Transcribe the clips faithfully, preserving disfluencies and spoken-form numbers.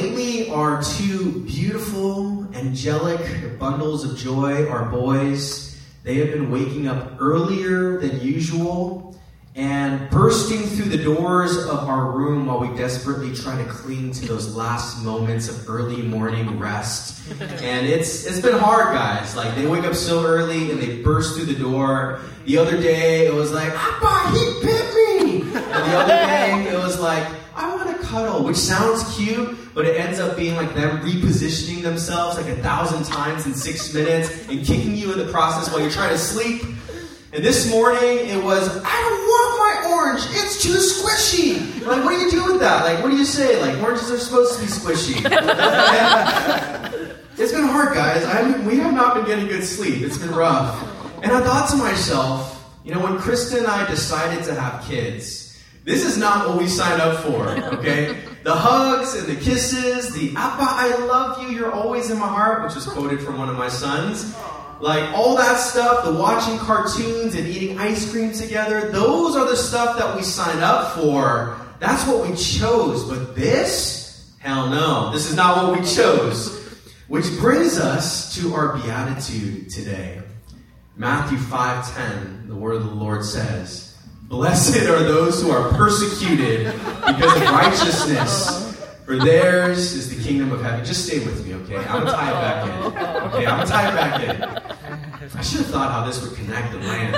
lately, our two beautiful, angelic bundles of joy, our boys, they have been waking up earlier than usual and bursting through the doors of our room while we desperately try to cling to those last moments of early morning rest. And it's it's been hard, guys. Like, they wake up so early and they burst through the door. The other day, it was like, Appa, he bit me! And the other day, it was like, I want to cuddle, which sounds cute, but it ends up being like them repositioning themselves like a thousand times in six minutes and kicking you in the process while you're trying to sleep. And this morning, it was, I don't want my orange, it's too squishy. Like, what do you do with that? Like, what do you say? Like, oranges are supposed to be squishy. It's been hard, guys. I mean, we have not been getting good sleep. It's been rough. And I thought to myself, you know, when Krista and I decided to have kids, this is not what we signed up for, okay? The hugs and the kisses, the Appa, I love you, you're always in my heart, which was quoted from one of my sons. Like, all that stuff, the watching cartoons and eating ice cream together, those are the stuff that we signed up for. That's what we chose. But this? Hell no. This is not what we chose. Which brings us to our beatitude today. Matthew five ten, the word of the Lord says, Blessed are those who are persecuted because of righteousness, for theirs is the kingdom of heaven. Just stay with me, okay? I'm going to tie it back in. Okay, I'm going to tie it back in. I should have thought how this would connect and land,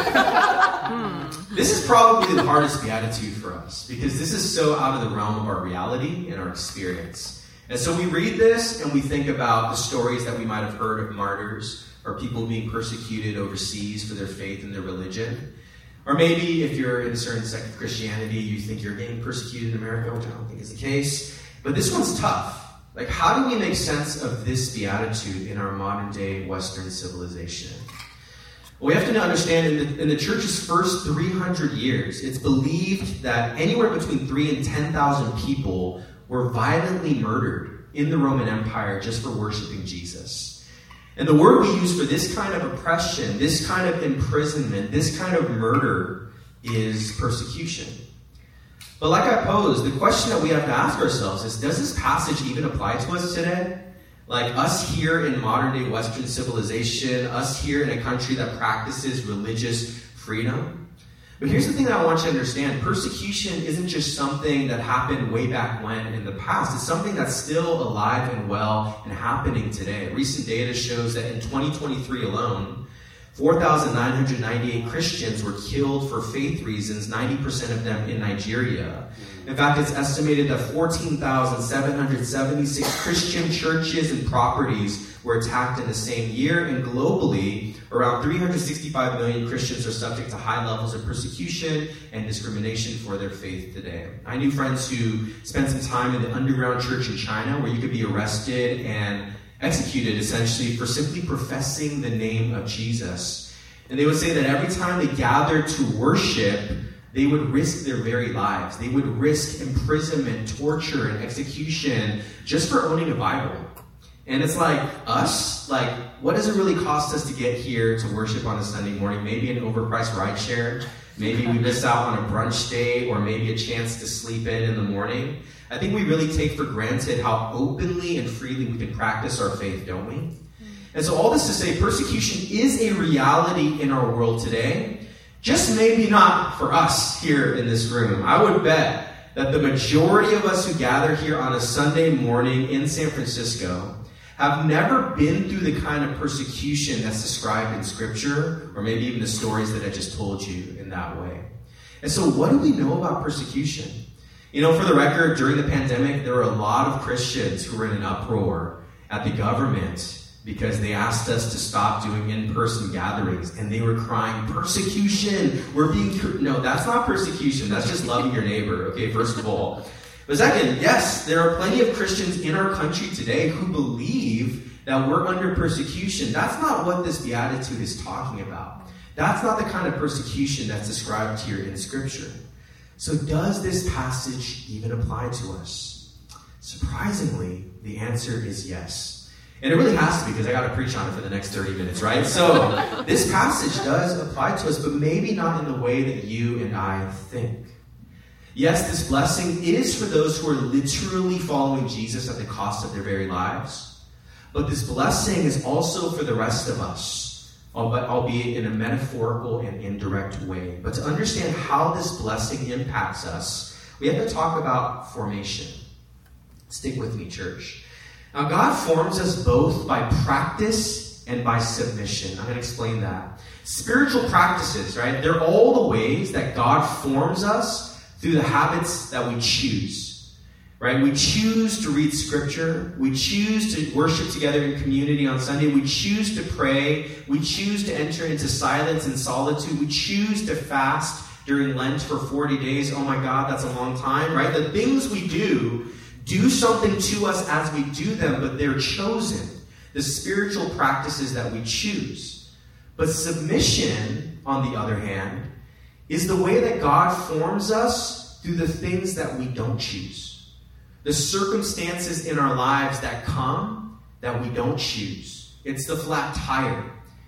but this is probably the hardest beatitude for us, because this is so out of the realm of our reality and our experience. And so we read this and we think about the stories that we might have heard of martyrs or people being persecuted overseas for their faith and their religion. Or maybe if you're in a certain sect of Christianity, you think you're getting persecuted in America, which I don't think is the case. But this one's tough. Like, how do we make sense of this beatitude in our modern day Western civilization? Well, we have to understand in the, in the church's first three hundred years, it's believed that anywhere between three and ten thousand people were violently murdered in the Roman Empire just for worshiping Jesus. And the word we use for this kind of oppression, this kind of imprisonment, this kind of murder is persecution. But like I posed, the question that we have to ask ourselves is, does this passage even apply to us today? Like, us here in modern day Western civilization, us here in a country that practices religious freedom. But here's the thing that I want you to understand. Persecution isn't just something that happened way back when in the past. It's something that's still alive and well and happening today. Recent data shows that in twenty twenty-three alone, four thousand nine hundred ninety-eight Christians were killed for faith reasons, ninety percent of them in Nigeria. In fact, it's estimated that fourteen thousand seven hundred seventy-six Christian churches and properties were attacked in the same year, and globally, around three hundred sixty-five million Christians are subject to high levels of persecution and discrimination for their faith today. I knew friends who spent some time in the underground church in China where you could be arrested and executed essentially for simply professing the name of Jesus. And they would say that every time they gathered to worship, they would risk their very lives. They would risk imprisonment, torture, and execution just for owning a Bible. And it's like, us, like, what does it really cost us to get here to worship on a Sunday morning? Maybe an overpriced rideshare. Maybe we miss out on a brunch day, or maybe a chance to sleep in in the morning. I think we really take for granted how openly and freely we can practice our faith, don't we? And so all this to say, persecution is a reality in our world today. Just maybe not for us here in this room. I would bet that the majority of us who gather here on a Sunday morning in San Francisco have never been through the kind of persecution that's described in Scripture, or maybe even the stories that I just told you in that way. And so what do we know about persecution? You know, for the record, during the pandemic, there were a lot of Christians who were in an uproar at the government because they asked us to stop doing in-person gatherings, and they were crying, persecution, we're being... No, that's not persecution, that's just loving your neighbor, okay, first of all. But second, yes, there are plenty of Christians in our country today who believe that we're under persecution. That's not what this beatitude is talking about. That's not the kind of persecution that's described here in Scripture. So does this passage even apply to us? Surprisingly, the answer is yes. And it really has to, because I got to preach on it for the next thirty minutes, right? So this passage does apply to us, but maybe not in the way that you and I think. Yes, this blessing is for those who are literally following Jesus at the cost of their very lives. But this blessing is also for the rest of us, albeit in a metaphorical and indirect way. But to understand how this blessing impacts us, we have to talk about formation. Stick with me, church. Now, God forms us both by practice and by submission. I'm going to explain that. Spiritual practices, right? They're all the ways that God forms us through the habits that we choose, right? We choose to read Scripture. We choose to worship together in community on Sunday. We choose to pray. We choose to enter into silence and solitude. We choose to fast during Lent for forty days. Oh my God, that's a long time, right? The things we do do something to us as we do them, but they're chosen. The spiritual practices that we choose. But submission, on the other hand, is the way that God forms us through the things that we don't choose. The circumstances in our lives that come that we don't choose. It's the flat tire.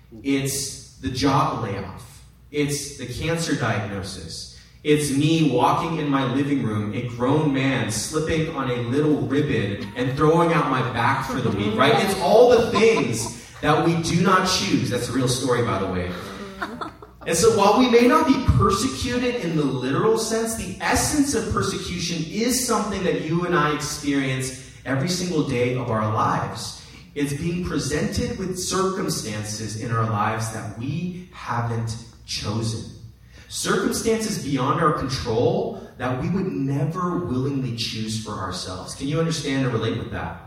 It's the job layoff. It's the cancer diagnosis. It's me walking in my living room, a grown man slipping on a little ribbon and throwing out my back for the week, right? It's all the things that we do not choose. That's a real story, by the way. And so while we may not be persecuted in the literal sense, the essence of persecution is something that you and I experience every single day of our lives. It's being presented with circumstances in our lives that we haven't chosen. Circumstances beyond our control that we would never willingly choose for ourselves. Can you understand and relate with that?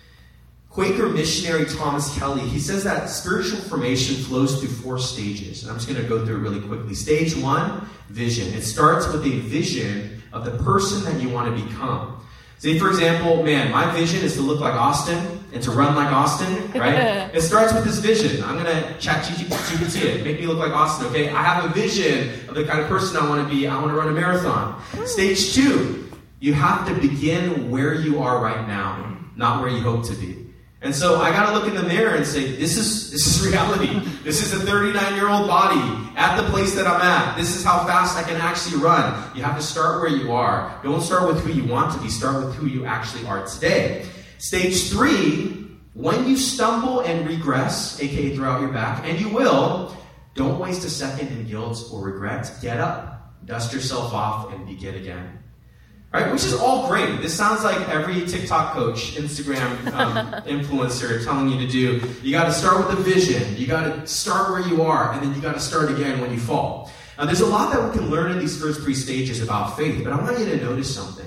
Quaker missionary Thomas Kelly, he says that spiritual formation flows through four stages. And I'm just going to go through it really quickly. Stage one, vision. It starts with a vision of the person that you want to become. Say, for example, man, my vision is to look like Austin and to run like Austin, right? It starts with this vision. I'm going to chat G P T it, make me look like Austin, okay? I have a vision of the kind of person I want to be. I want to run a marathon. Stage two, you have to begin where you are right now, not where you hope to be. And so I got to look in the mirror and say, this is this is reality. This is a thirty-nine-year-old body at the place that I'm at. This is how fast I can actually run. You have to start where you are. Don't start with who you want to be. Start with who you actually are today. Stage three, when you stumble and regress, aka throw out your back, and you will, don't waste a second in guilt or regret. Get up, dust yourself off, and begin again. Right, which is all great. This sounds like every TikTok coach, Instagram um, influencer telling you to do. You got to start with a vision. You got to start where you are, and then you got to start again when you fall. Now, there's a lot that we can learn in these first three stages about faith, but I want you to notice something.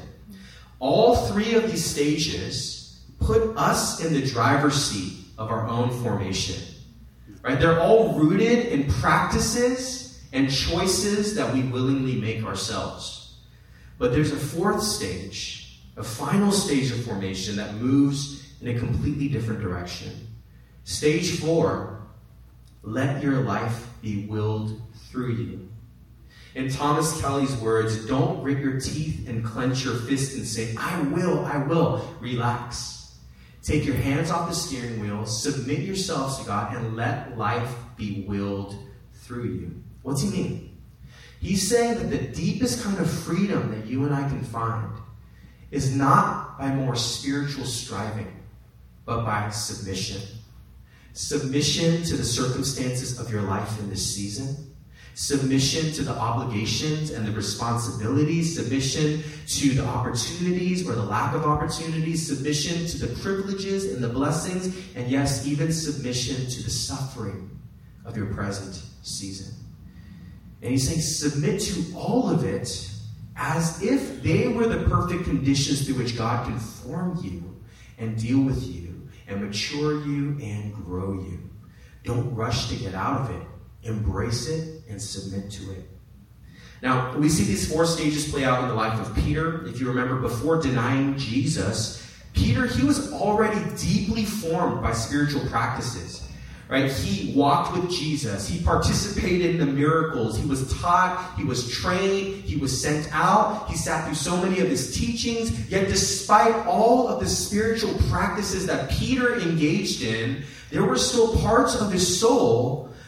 All three of these stages put us in the driver's seat of our own formation. Right? They're all rooted in practices and choices that we willingly make ourselves. But there's a fourth stage, a final stage of formation that moves in a completely different direction. Stage four, let your life be willed through you. In Thomas Kelly's words, don't grit your teeth and clench your fist and say, I will, I will. Relax. Take your hands off the steering wheel, submit yourselves to God, and let life be willed through you. What's he mean? He's saying that the deepest kind of freedom that you and I can find is not by more spiritual striving, but by submission. Submission to the circumstances of your life in this season. Submission to the obligations and the responsibilities. Submission to the opportunities or the lack of opportunities. Submission to the privileges and the blessings. And yes, even submission to the suffering of your present season. And he's saying, submit to all of it as if they were the perfect conditions through which God can form you and deal with you and mature you and grow you. Don't rush to get out of it. Embrace it and submit to it. Now, we see these four stages play out in the life of Peter. If you remember, before denying Jesus, Peter, he was already deeply formed by spiritual practices. Right? He walked with Jesus. He participated in the miracles. He was taught. He was trained. He was sent out. He sat through so many of his teachings. Yet despite all of the spiritual practices that Peter engaged in, there were still parts of his soul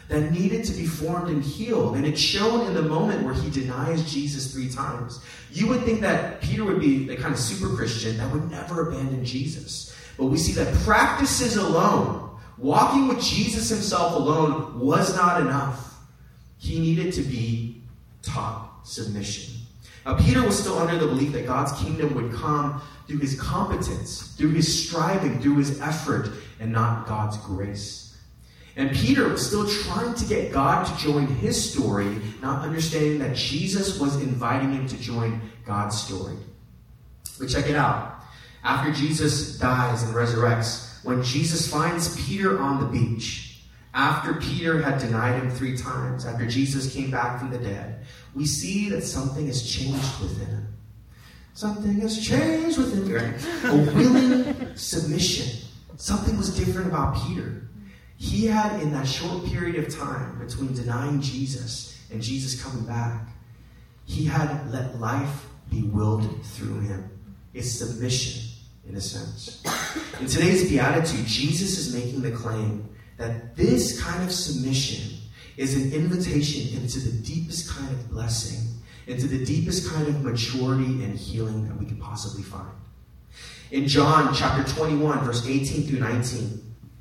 that needed to be formed and healed. And it's shown in the moment where he denies Jesus three times. You would think that Peter would be the kind of super Christian that would never abandon Jesus. But we see that practices alone, walking with Jesus himself alone, was not enough. He needed to be taught submission. Now, Peter was still under the belief that God's kingdom would come through his competence, through his striving, through his effort, and not God's grace. And Peter was still trying to get God to join his story, not understanding that Jesus was inviting him to join God's story. But check it out. After Jesus dies and resurrects, when Jesus finds Peter on the beach, after Peter had denied him three times, after Jesus came back from the dead, we see that something has changed within him. Something has changed within him. A willing submission. Something was different about Peter. He had, in that short period of time between denying Jesus and Jesus coming back, he had let life be willed through him. It's submission, in a sense. In today's Beatitude, Jesus is making the claim that this kind of submission is an invitation into the deepest kind of blessing, into the deepest kind of maturity and healing that we could possibly find. In John chapter twenty-one, verse eighteen through nineteen,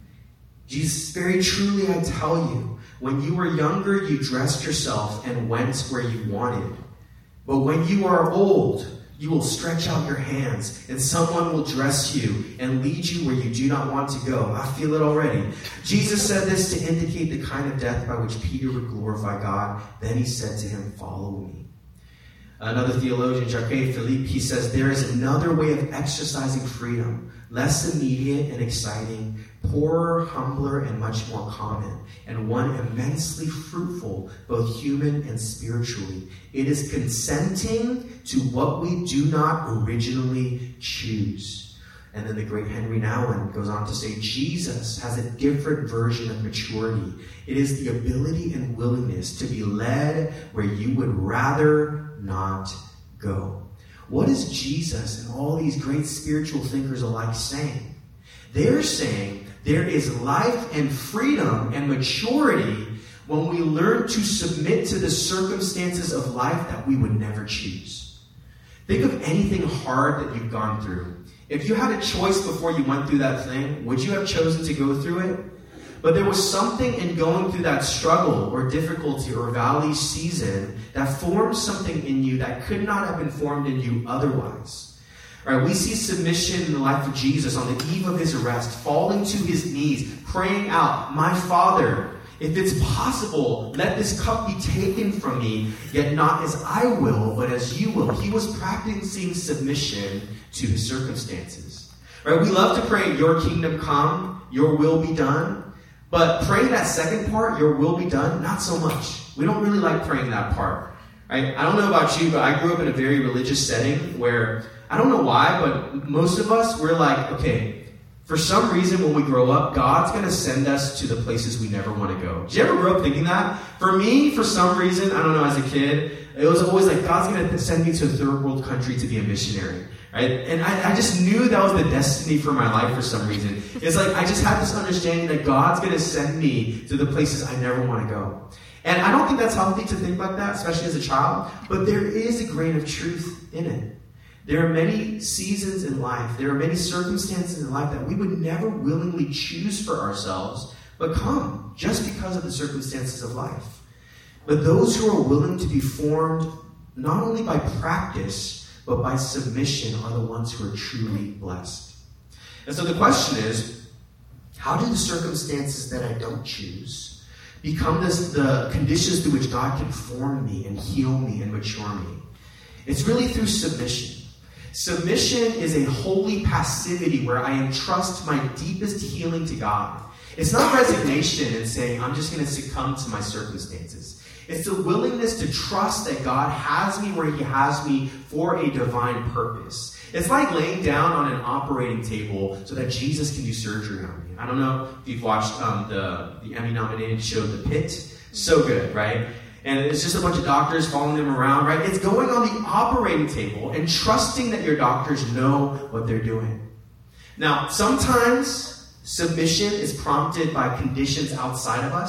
Jesus, very truly I tell you, when you were younger, you dressed yourself and went where you wanted. But when you are old, you will stretch out your hands, and someone will dress you and lead you where you do not want to go. I feel it already. Jesus said this to indicate the kind of death by which Peter would glorify God. Then he said to him, follow me. Another theologian, Jacques Philippe, he says, there is another way of exercising freedom, less immediate and exciting, poorer, humbler, and much more common, and one immensely fruitful, both human and spiritually. It is consenting to what we do not originally choose. And then the great Henry Nouwen goes on to say, Jesus has a different version of maturity. It is the ability and willingness to be led where you would rather not go. What is Jesus and all these great spiritual thinkers alike saying? They're saying there is life and freedom and maturity when we learn to submit to the circumstances of life that we would never choose. Think of anything hard that you've gone through. If you had a choice before you went through that thing, would you have chosen to go through it? But there was something in going through that struggle or difficulty or valley season that formed something in you that could not have been formed in you otherwise. All right, we see submission in the life of Jesus on the eve of his arrest, falling to his knees, praying out, my Father, if it's possible, let this cup be taken from me, yet not as I will, but as you will. He was practicing submission to his circumstances. All right, we love to pray, your kingdom come, your will be done. But praying that second part, your will be done, not so much. We don't really like praying that part. Right? I don't know about you, but I grew up in a very religious setting where, I don't know why, but most of us, we're like, okay, for some reason when we grow up, God's going to send us to the places we never want to go. Did you ever grow up thinking that? For me, for some reason, I don't know, as a kid, it was always like, God's going to send me to a third world country to be a missionary. Right? And I, I just knew that was the destiny for my life for some reason. It's like I just had this understanding that God's going to send me to the places I never want to go. And I don't think that's healthy to think like that, especially as a child. But there is a grain of truth in it. There are many seasons in life, there are many circumstances in life that we would never willingly choose for ourselves, but come just because of the circumstances of life. But those who are willing to be formed not only by practice, but by submission are the ones who are truly blessed. And so the question is, how do the circumstances that I don't choose become this, the conditions through which God can form me and heal me and mature me? It's really through submission. Submission is a holy passivity where I entrust my deepest healing to God. It's not resignation and saying, I'm just going to succumb to my circumstances. It's the willingness to trust that God has me where he has me for a divine purpose. It's like laying down on an operating table so that Jesus can do surgery on me. I don't know if you've watched um, the, the Emmy-nominated show The Pit. So good, right? And it's just a bunch of doctors following them around, right? It's going on the operating table and trusting that your doctors know what they're doing. Now, sometimes submission is prompted by conditions outside of us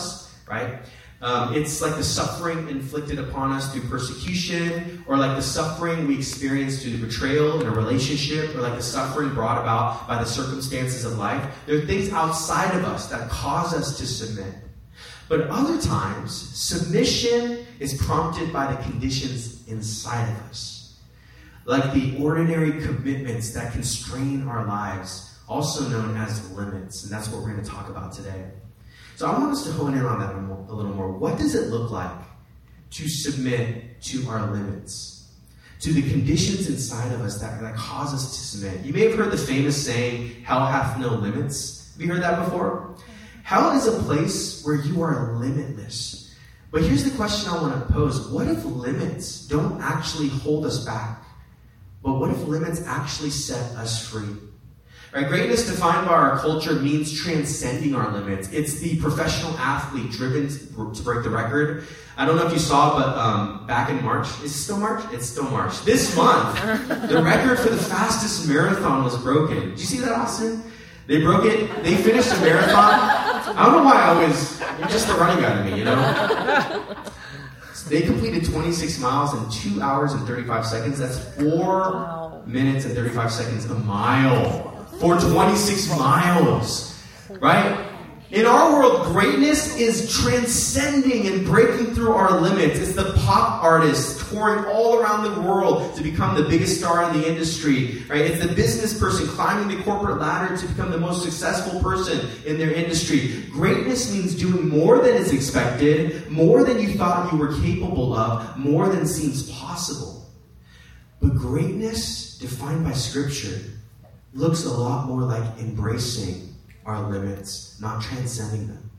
right? Um, it's like the suffering inflicted upon us through persecution, or like the suffering we experience through the betrayal in a relationship, or like the suffering brought about by the circumstances of life. There are things outside of us that cause us to submit. But other times, submission is prompted by the conditions inside of us, like the ordinary commitments that constrain our lives, also known as limits. And that's what we're going to talk about today. So I want us to hone in on that a little more. What does it look like to submit to our limits, to the conditions inside of us that, that cause us to submit? You may have heard the famous saying, hell hath no limits. Have you heard that before? Hell is a place where you are limitless. But here's the question I want to pose. What if limits don't actually hold us back? But what if limits actually set us free? Right, greatness defined by our culture means transcending our limits. It's the professional athlete driven to break the record. I don't know if you saw, but um, back in March, is it still March? It's still March. This month, the record for the fastest marathon was broken. Did you see that, Austin? They broke it. They finished a marathon. I don't know why I always, you're just the running guy to me, you know? So they completed twenty-six miles in two hours and thirty-five seconds. That's four wow. minutes and thirty-five seconds a mile. For twenty-six miles, right? In our world, greatness is transcending and breaking through our limits. It's the pop artist touring all around the world to become the biggest star in the industry, right? It's the business person climbing the corporate ladder to become the most successful person in their industry. Greatness means doing more than is expected, more than you thought you were capable of, more than seems possible. But greatness, defined by Scripture, looks a lot more like embracing our limits, not transcending them.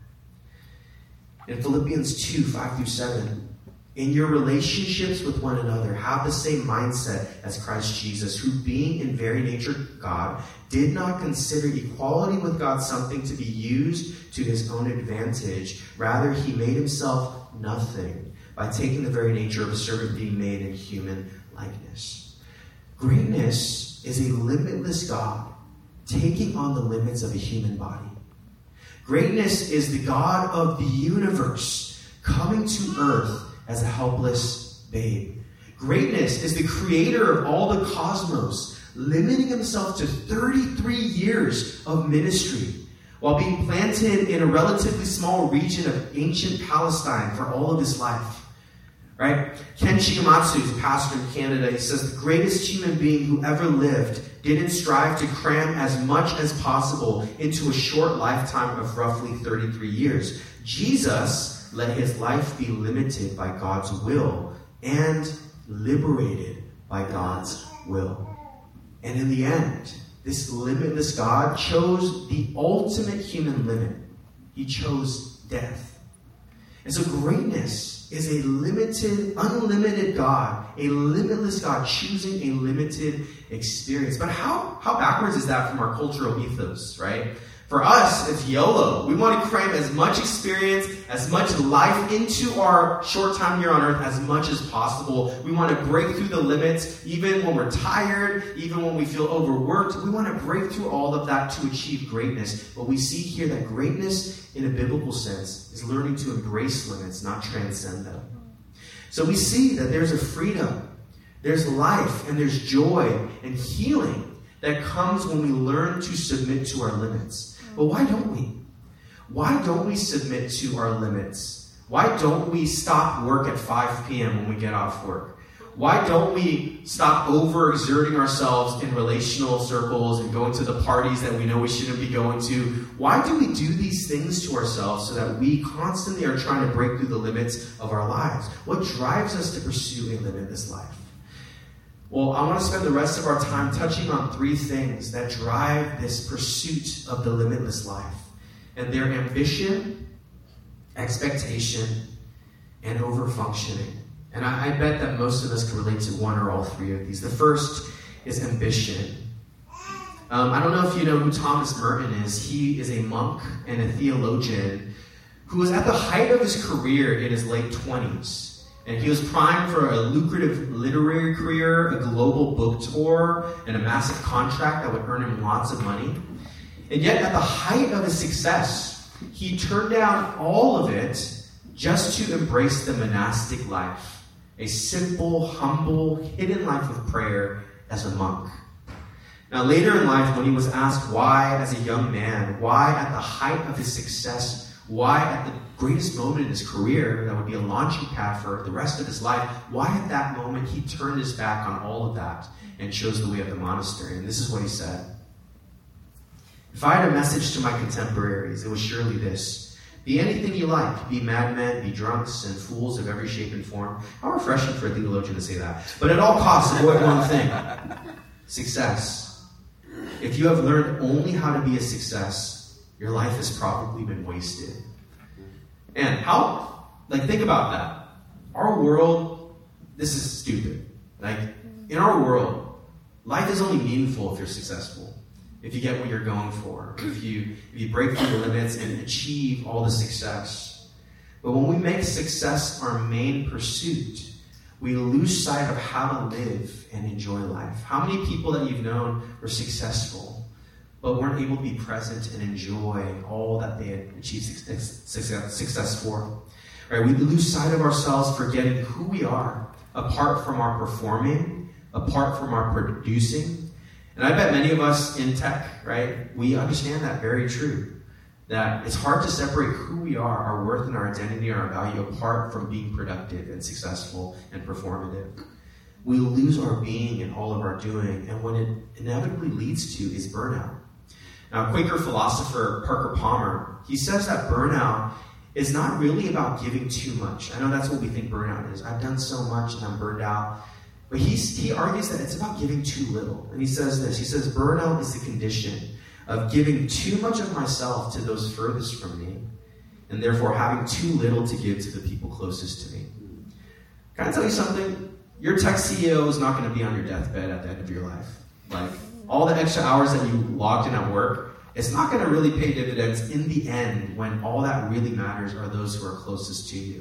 In Philippians two, five through seven, in your relationships with one another, have the same mindset as Christ Jesus, who being in very nature God, did not consider equality with God something to be used to his own advantage. Rather, he made himself nothing by taking the very nature of a servant, being made in human likeness. Greatness is a limitless God taking on the limits of a human body. Greatness is the God of the universe coming to earth as a helpless babe. Greatness is the creator of all the cosmos, limiting himself to thirty-three years of ministry while being planted in a relatively small region of ancient Palestine for all of his life. Right? Ken Shigematsu is a pastor in Canada. He says the greatest human being who ever lived didn't strive to cram as much as possible into a short lifetime of roughly thirty-three years. Jesus let his life be limited by God's will and liberated by God's will. And in the end, this limitless God chose the ultimate human limit. He chose death. And so greatness is a limited, unlimited God, a limitless God choosing a limited experience. But how, how backwards is that from our cultural ethos, right? For us, it's YOLO. We want to cram as much experience, as much life into our short time here on earth as much as possible. We want to break through the limits, even when we're tired, even when we feel overworked. We want to break through all of that to achieve greatness. But we see here that greatness, in a biblical sense, is learning to embrace limits, not transcend them. So we see that there's a freedom, there's life, and there's joy and healing that comes when we learn to submit to our limits. But why don't we? Why don't we submit to our limits? Why don't we stop work at five p.m. when we get off work? Why don't we stop overexerting ourselves in relational circles and going to the parties that we know we shouldn't be going to? Why do we do these things to ourselves so that we constantly are trying to break through the limits of our lives? What drives us to pursue a limitless life? Well, I want to spend the rest of our time touching on three things that drive this pursuit of the limitless life. And they're ambition, expectation, and overfunctioning. And I, I bet that most of us can relate to one or all three of these. The first is ambition. Um, I don't know if you know who Thomas Merton is. He is a monk and a theologian who was at the height of his career in his late twenties. And he was primed for a lucrative literary career, a global book tour, and a massive contract that would earn him lots of money. And yet, at the height of his success, he turned down all of it just to embrace the monastic life, a simple, humble, hidden life of prayer as a monk. Now, later in life, when he was asked why, as a young man, why at the height of his success, why at the greatest moment in his career, that would be a launching pad for the rest of his life, why at that moment he turned his back on all of that and chose the way of the monastery. And this is what he said. If I had a message to my contemporaries, it was surely this. Be anything you like. Be madmen, be drunks, and fools of every shape and form. How refreshing for a theologian to say that. But at all costs, avoid one thing. Success. If you have learned only how to be a success, your life has probably been wasted. And how, like, think about that. Our world, this is stupid. Like, in our world, life is only meaningful if you're successful. If you get what you're going for. If you, if you break through the limits and achieve all the success. But when we make success our main pursuit, we lose sight of how to live and enjoy life. How many people that you've known were successful, but weren't able to be present and enjoy all that they had achieved success, success for? Right? We lose sight of ourselves, forgetting who we are, apart from our performing, apart from our producing. And I bet many of us in tech, right, we understand that very true. That it's hard to separate who we are, our worth and our identity and our value apart from being productive and successful and performative. We lose our being in all of our doing, and what it inevitably leads to is burnout. Now, Quaker philosopher Parker Palmer, he says that burnout is not really about giving too much. I know that's what we think burnout is. I've done so much and I'm burned out. But he's, he argues that it's about giving too little. And he says this, he says, burnout is the condition of giving too much of myself to those furthest from me, and therefore having too little to give to the people closest to me. Can I tell you something? Your tech C E O is not going to be on your deathbed at the end of your life. Like, all the extra hours that you logged in at work, it's not going to really pay dividends in the end when all that really matters are those who are closest to you.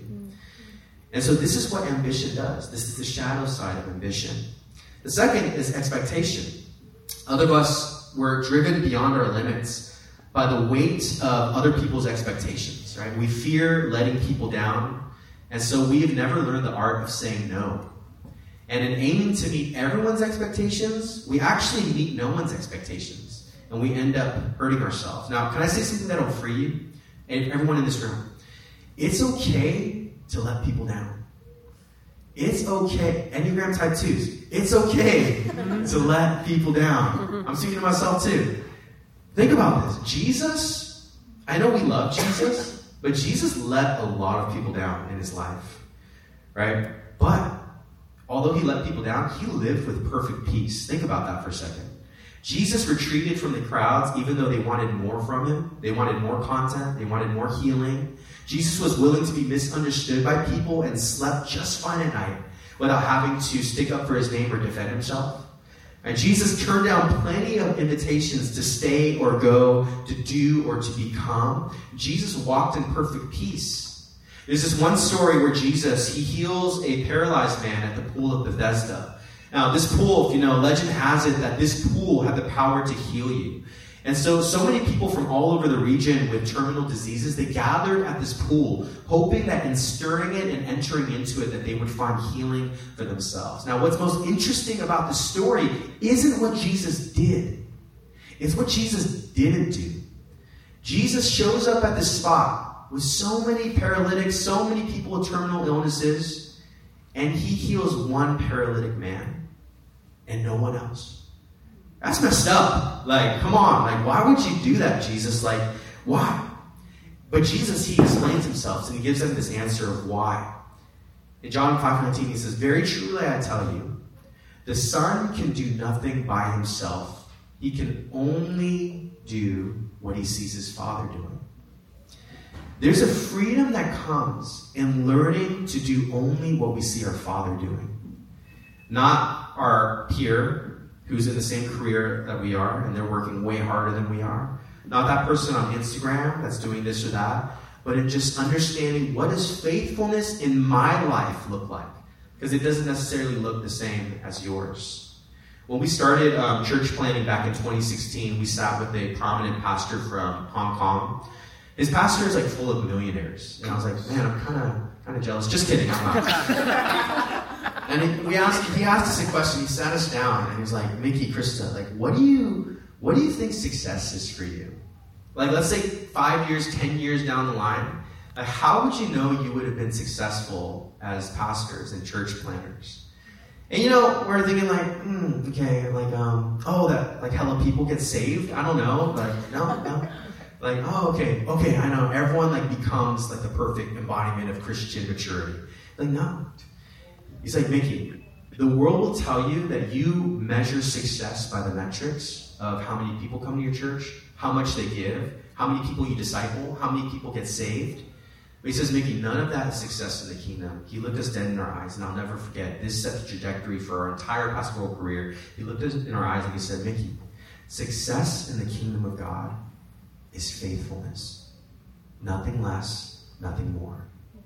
And so this is what ambition does. This is the shadow side of ambition. The second is expectation. Other of us, we're driven beyond our limits by the weight of other people's expectations, right? We fear letting people down, and so we have never learned the art of saying no. And in aiming to meet everyone's expectations, we actually meet no one's expectations, and we end up hurting ourselves. Now, can I say something that'll free you? And everyone in this room, it's okay to let people down. It's okay. Enneagram type twos. It's okay to let people down. I'm speaking to myself too. Think about this. Jesus, I know we love Jesus, but Jesus let a lot of people down in his life, right? But although he let people down, he lived with perfect peace. Think about that for a second. Jesus retreated from the crowds even though they wanted more from him. They wanted more content. They wanted more healing. Jesus was willing to be misunderstood by people and slept just fine at night without having to stick up for his name or defend himself. And Jesus turned down plenty of invitations to stay or go, to do or to become. Jesus walked in perfect peace. There's this one story where Jesus, he heals a paralyzed man at the pool of Bethesda. Now, this pool, if you know, legend has it that this pool had the power to heal you. And so, so many people from all over the region with terminal diseases, they gathered at this pool, hoping that in stirring it and entering into it, that they would find healing for themselves. Now, what's most interesting about this story isn't what Jesus did. It's what Jesus didn't do. Jesus shows up at this spot with so many paralytics, so many people with terminal illnesses, and he heals one paralytic man and no one else. That's messed up. Like, come on. Like, why would you do that, Jesus? Like, why? But Jesus, he explains himself, and he gives them this answer of why. In John five nineteen, he says, very truly I tell you, the Son can do nothing by himself. He can only do what he sees his Father doing. There's a freedom that comes in learning to do only what we see our Father doing. Not our peer who's in the same career that we are, and they're working way harder than we are. Not that person on Instagram that's doing this or that, but in just understanding what does faithfulness in my life look like? Because it doesn't necessarily look the same as yours. When we started um, church planning back in twenty sixteen, we sat with a prominent pastor from Hong Kong. His pastor is like full of millionaires. And I was like, man, I'm kind of kind of jealous. Just kidding, I'm not. And he, we asked, he asked us a question. He sat us down and he was like, Mickey, Krista, like, what do you, what do you think success is for you? Like, let's say five years, ten years down the line, like, how would you know you would have been successful as pastors and church planners? And you know, we're thinking like, hmm, okay, like, um, oh, that, like, hella people get saved? I don't know, like, no, no. Like, oh, okay, okay, I know. Everyone, like, becomes, like, the perfect embodiment of Christian maturity. Like, no. He's like, Mickey, the world will tell you that you measure success by the metrics of how many people come to your church, how much they give, how many people you disciple, how many people get saved. But he says, Mickey, none of that is success in the kingdom. He looked us dead in our eyes, and I'll never forget, this set the trajectory for our entire pastoral career. He looked us in our eyes and he said, Mickey, success in the kingdom of God is faithfulness. Nothing less, nothing more.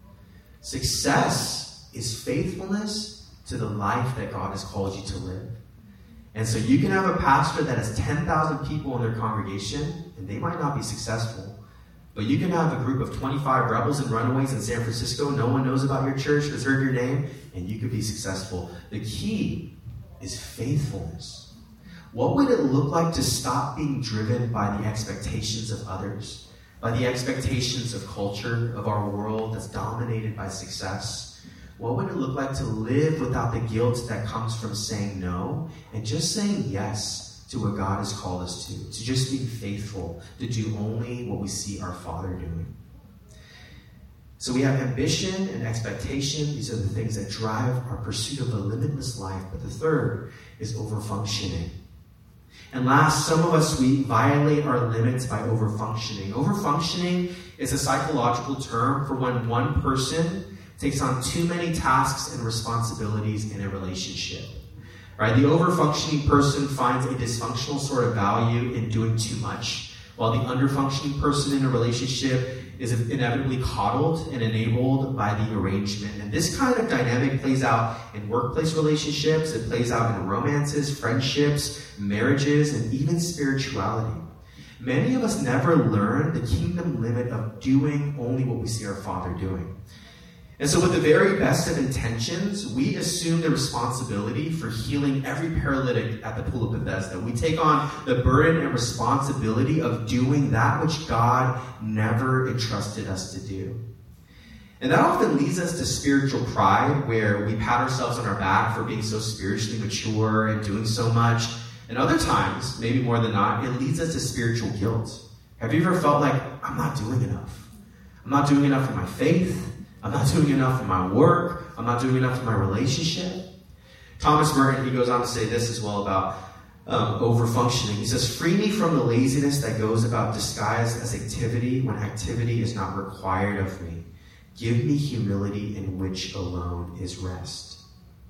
Success is faithfulness to the life that God has called you to live. And so you can have a pastor that has ten thousand people in their congregation, and they might not be successful. But you can have a group of twenty-five rebels and runaways in San Francisco. No one knows about your church, has heard your name, and you could be successful. The key is faithfulness. What would it look like to stop being driven by the expectations of others, by the expectations of culture, of our world that's dominated by success? What would it look like to live without the guilt that comes from saying no and just saying yes to what God has called us to, to just be faithful, to do only what we see our Father doing? So we have ambition and expectation. These are the things that drive our pursuit of a limitless life. But the third is overfunctioning. And last, some of us, we violate our limits by overfunctioning. Overfunctioning is a psychological term for when one person takes on too many tasks and responsibilities in a relationship. Right? The overfunctioning person finds a dysfunctional sort of value in doing too much, while the underfunctioning person in a relationship is inevitably coddled and enabled by the arrangement. And this kind of dynamic plays out in workplace relationships, it plays out in romances, friendships, marriages, and even spirituality. Many of us never learn the kingdom limit of doing only what we see our Father doing. And so with the very best of intentions, we assume the responsibility for healing every paralytic at the pool of Bethesda. We take on the burden and responsibility of doing that which God never entrusted us to do. And that often leads us to spiritual pride, where we pat ourselves on our back for being so spiritually mature and doing so much. And other times, maybe more than not, it leads us to spiritual guilt. Have you ever felt like, I'm not doing enough? I'm not doing enough in my faith. I'm not doing enough in my work. I'm not doing enough in my relationship. Thomas Merton, he goes on to say this as well about um, overfunctioning. He says, free me from the laziness that goes about disguised as activity when activity is not required of me. Give me humility in which alone is rest.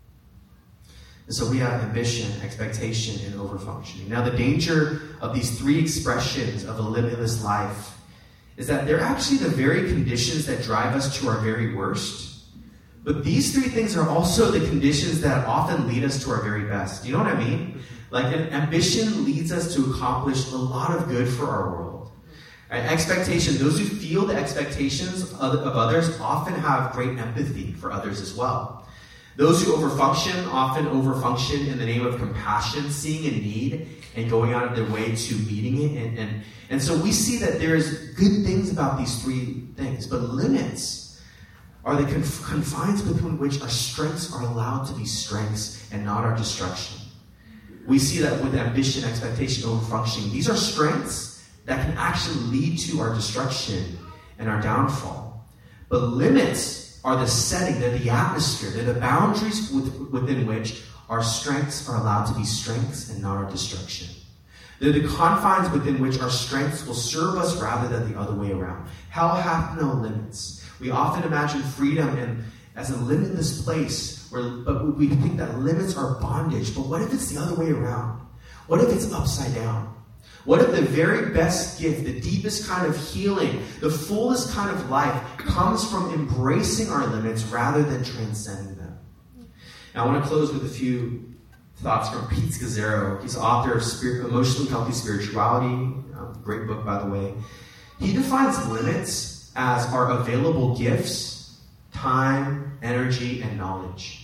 And so we have ambition, expectation, and overfunctioning. Now the danger of these three expressions of a limitless life is that they're actually the very conditions that drive us to our very worst. But these three things are also the conditions that often lead us to our very best. Do you know what I mean? Like, an ambition leads us to accomplish a lot of good for our world. Right? Expectation, those who feel the expectations of, of others often have great empathy for others as well. Those who overfunction often overfunction in the name of compassion, seeing a need and going out of their way to meeting it. And, and, and so we see that there's good things about these three things, but limits are the conf- confines within which our strengths are allowed to be strengths and not our destruction. We see that with ambition, expectation, overfunctioning. These are strengths that can actually lead to our destruction and our downfall. But limits are the setting, they're the atmosphere, they're the boundaries with, within which our strengths are allowed to be strengths and not our destruction. They're the confines within which our strengths will serve us rather than the other way around. Hell hath no limits. We often imagine freedom in, as a limitless place, where, but we think that limits are bondage. But what if it's the other way around? What if it's upside down? What if the very best gift, the deepest kind of healing, the fullest kind of life comes from embracing our limits rather than transcending them? Now, I want to close with a few thoughts from Pete Scazzero. He's the author of Spirit, Emotionally Healthy Spirituality. Um, great book, by the way. He defines limits as our available gifts, time, energy, and knowledge.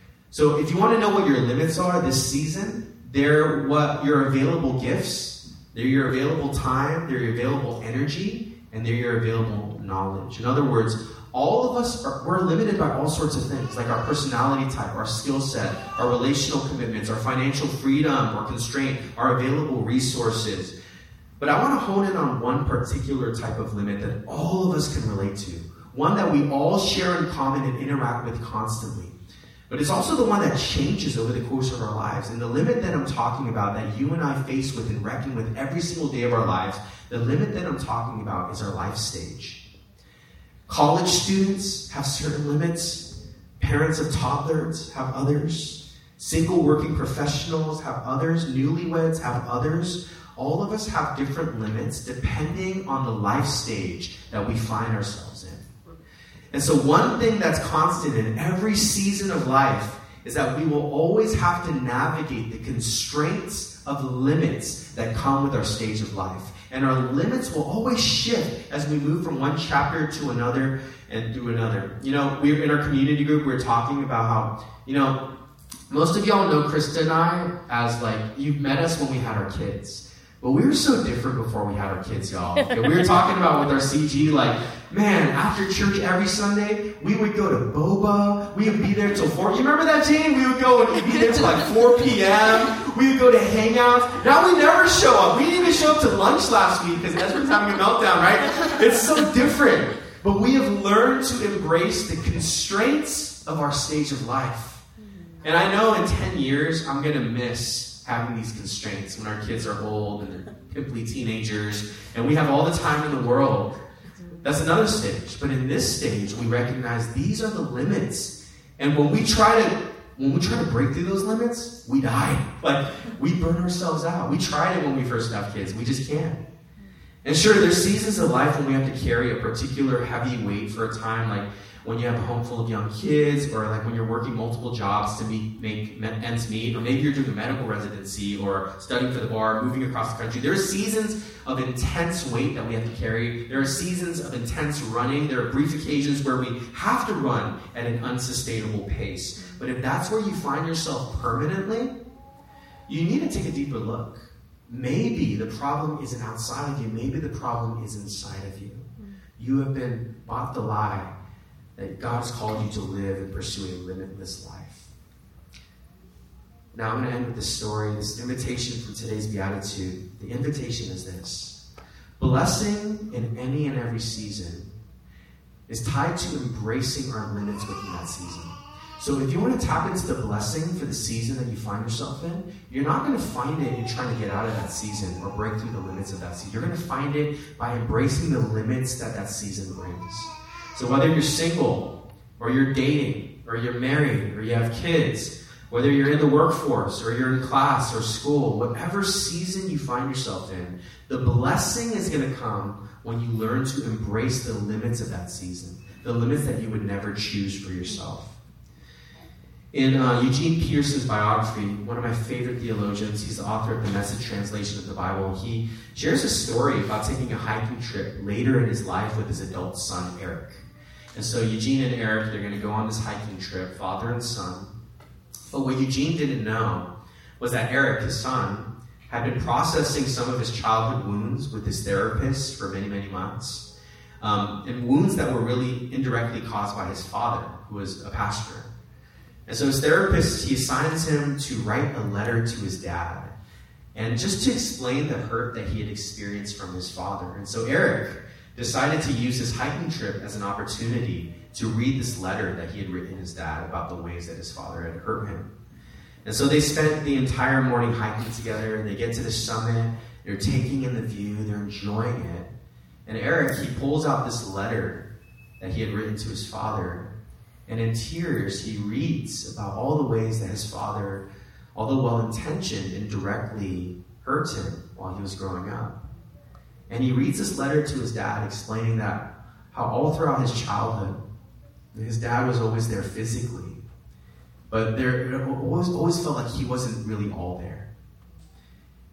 So if you want to know what your limits are this season, they're what your available gifts, they're your available time, they're your available energy, and they're your available knowledge. In other words, all of us, are, we're limited by all sorts of things, like our personality type, our skill set, our relational commitments, our financial freedom or constraint, our available resources. But I want to hone in on one particular type of limit that all of us can relate to, one that we all share in common and interact with constantly. But it's also the one that changes over the course of our lives. And the limit that I'm talking about, that you and I face with and reckon with every single day of our lives, the limit that I'm talking about is our life stage. College students have certain limits. Parents of toddlers have others. Single working professionals have others. Newlyweds have others. All of us have different limits depending on the life stage that we find ourselves in. And so one thing that's constant in every season of life is that we will always have to navigate the constraints of the limits that come with our stage of life. And our limits will always shift as we move from one chapter to another and through another. You know, we're in our community group, we're talking about how, you know, most of y'all know Krista and I as like, you've met us when we had our kids. But we were so different before we had our kids, y'all. Okay, we were talking about with our C G, like, man, after church every Sunday, we would go to Boba. We would be there till four. You remember that, Jane? We would go and we'd be there till like four p.m. We would go to hangouts. Now we never show up. We didn't even show up to lunch last week because Ezra's having a meltdown, right? It's so different. But we have learned to embrace the constraints of our stage of life. And I know in ten years, I'm going to miss having these constraints when our kids are old and they're pimply teenagers and we have all the time in the world. That's another stage. But in this stage, we recognize these are the limits. And when we try to when we try to break through those limits, we die. Like, we burn ourselves out. We tried it when we first have kids. We just can't. And sure, there's seasons of life when we have to carry a particular heavy weight for a time, like when you have a home full of young kids, or like when you're working multiple jobs to meet, make ends meet, or maybe you're doing a medical residency or studying for the bar, moving across the country. There are seasons of intense weight that we have to carry. There are seasons of intense running. There are brief occasions where we have to run at an unsustainable pace. But if that's where you find yourself permanently, you need to take a deeper look. Maybe the problem isn't outside of you. Maybe the problem is inside of you. You have been bought the lie that God has called you to live and pursue a limitless life. Now I'm going to end with this story, this invitation from today's Beatitude. The invitation is this: blessing in any and every season is tied to embracing our limits within that season. So if you want to tap into the blessing for the season that you find yourself in, you're not going to find it in trying to get out of that season or break through the limits of that season. You're going to find it by embracing the limits that that season brings. So whether you're single, or you're dating, or you're married, or you have kids, whether you're in the workforce, or you're in class or school, whatever season you find yourself in, the blessing is going to come when you learn to embrace the limits of that season, the limits that you would never choose for yourself. In uh, Eugene Peterson's biography, one of my favorite theologians, he's the author of the Message translation of the Bible, he shares a story about taking a hiking trip later in his life with his adult son, Eric. And so Eugene and Eric, they're going to go on this hiking trip, father and son. But what Eugene didn't know was that Eric, his son, had been processing some of his childhood wounds with his therapist for many, many months. Um, and wounds that were really indirectly caused by his father, who was a pastor. And so his therapist, he assigns him to write a letter to his dad, and just to explain the hurt that he had experienced from his father. And so Eric decided to use his hiking trip as an opportunity to read this letter that he had written his dad about the ways that his father had hurt him. And so they spent the entire morning hiking together, and they get to the summit, they're taking in the view, they're enjoying it. And Eric, he pulls out this letter that he had written to his father, and in tears, he reads about all the ways that his father, although well-intentioned, indirectly hurt him while he was growing up. And he reads this letter to his dad, explaining that how all throughout his childhood, his dad was always there physically, but there it always, always felt like he wasn't really all there.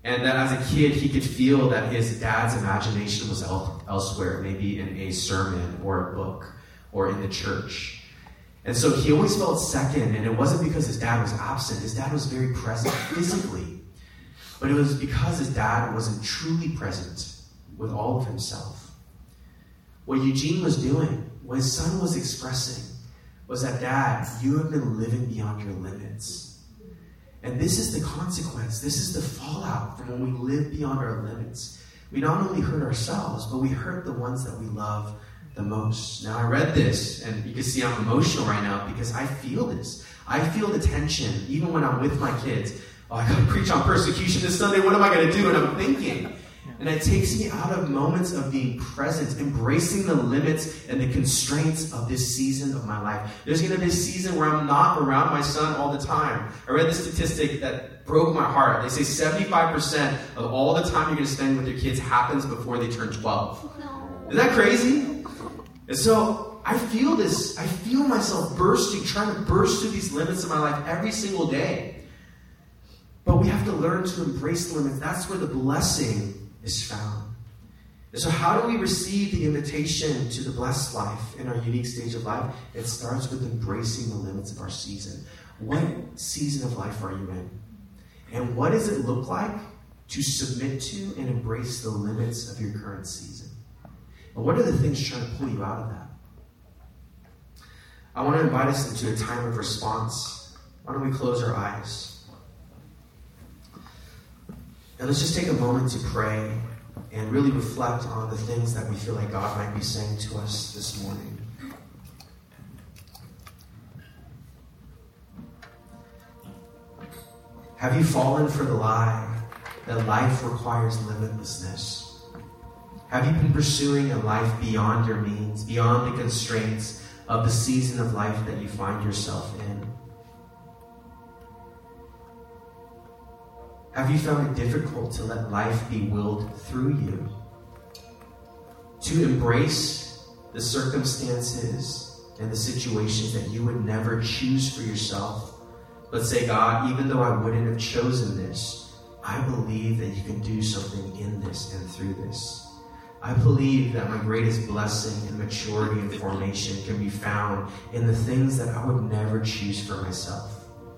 And that as a kid, he could feel that his dad's imagination was el- elsewhere, maybe in a sermon or a book or in the church. And so he always felt second, and it wasn't because his dad was absent. His dad was very present physically. But it was because his dad wasn't truly present with all of himself. What Eugene was doing, what his son was expressing, was that, Dad, you have been living beyond your limits. And this is the consequence. This is the fallout from when we live beyond our limits. We not only hurt ourselves, but we hurt the ones that we love the most. Now, I read this, and you can see I'm emotional right now because I feel this. I feel the tension, even when I'm with my kids. Oh, I got to preach on persecution this Sunday. What am I going to do? And I'm thinking. And it takes me out of moments of being present, embracing the limits and the constraints of this season of my life. There's going to be a season where I'm not around my son all the time. I read this statistic that broke my heart. They say seventy-five percent of all the time you're going to spend with your kids happens before they turn twelve. Isn't that crazy? And so I feel this. I feel myself bursting, trying to burst through these limits of my life every single day. But we have to learn to embrace the limits. That's where the blessing is found. And so how do we receive the invitation to the blessed life in our unique stage of life? It starts with embracing the limits of our season. What season of life are you in? And what does it look like to submit to and embrace the limits of your current season? And what are the things trying to pull you out of that? I want to invite us into a time of response. Why don't we close our eyes? And let's just take a moment to pray and really reflect on the things that we feel like God might be saying to us this morning. Have you fallen for the lie that life requires limitlessness? Have you been pursuing a life beyond your means, beyond the constraints of the season of life that you find yourself in? Have you found it difficult to let life be willed through you? To embrace the circumstances and the situations that you would never choose for yourself, but say, God, even though I wouldn't have chosen this, I believe that you can do something in this and through this. I believe that my greatest blessing and maturity and formation can be found in the things that I would never choose for myself.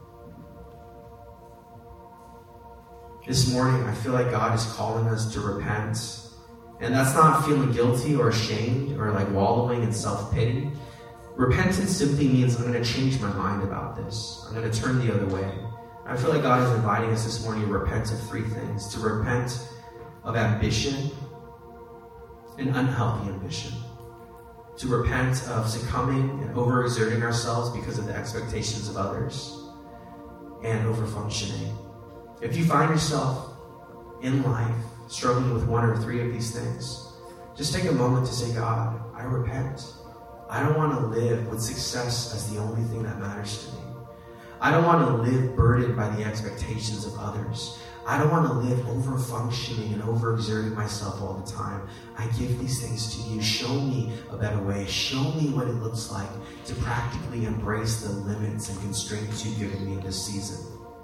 This morning, I feel like God is calling us to repent. And that's not feeling guilty or ashamed or like wallowing in self-pity. Repentance simply means I'm going to change my mind about this. I'm going to turn the other way. I feel like God is inviting us this morning to repent of three things. To repent of ambition, an unhealthy ambition. To repent of succumbing and overexerting ourselves because of the expectations of others. And overfunctioning. If you find yourself in life struggling with one or three of these things, just take a moment to say, God, I repent. I don't want to live with success as the only thing that matters to me. I don't want to live burdened by the expectations of others. I don't want to live over-functioning and overexerting myself all the time. I give these things to you. Show me a better way. Show me what it looks like to practically embrace the limits and constraints you've given me in this season.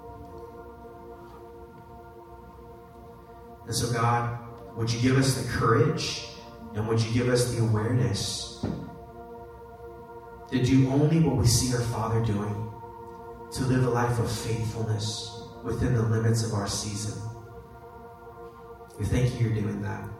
And so, God, would you give us the courage and would you give us the awareness to do only what we see our Father doing, to live a life of faithfulness within the limits of our season. We thank you you're doing that.